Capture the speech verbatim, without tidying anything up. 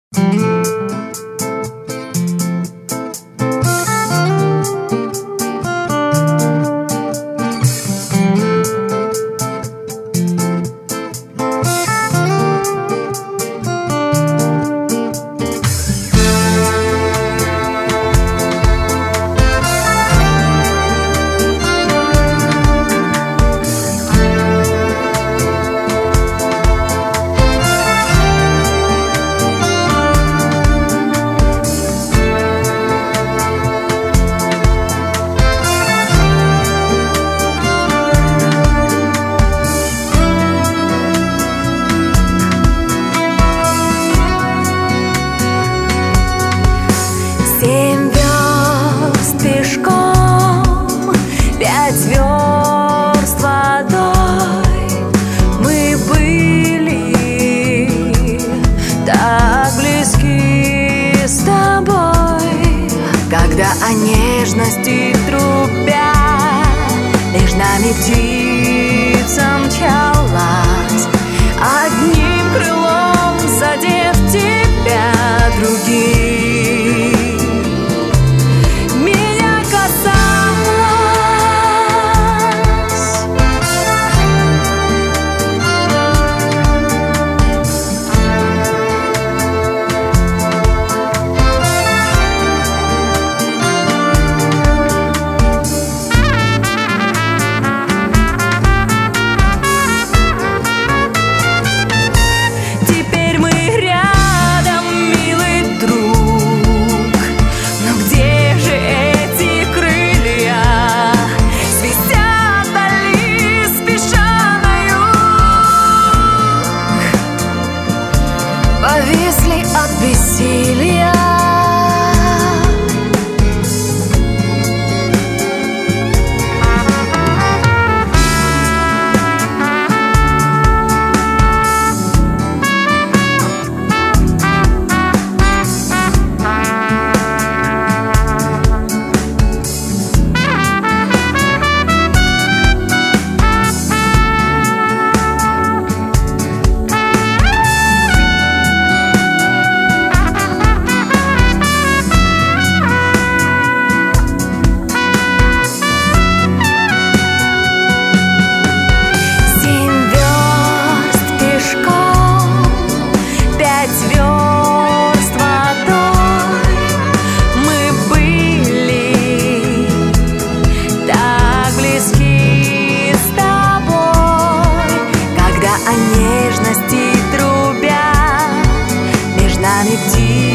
Семь верст пешком, пять верст водой. Мы были так близки с тобой, когда о нежности трубя между нами птица мчалась, одним крылом задев тебя, другим повисли от бессилия. Звезд водой мы были так близки с тобой, когда о нежности трубя между нами птицы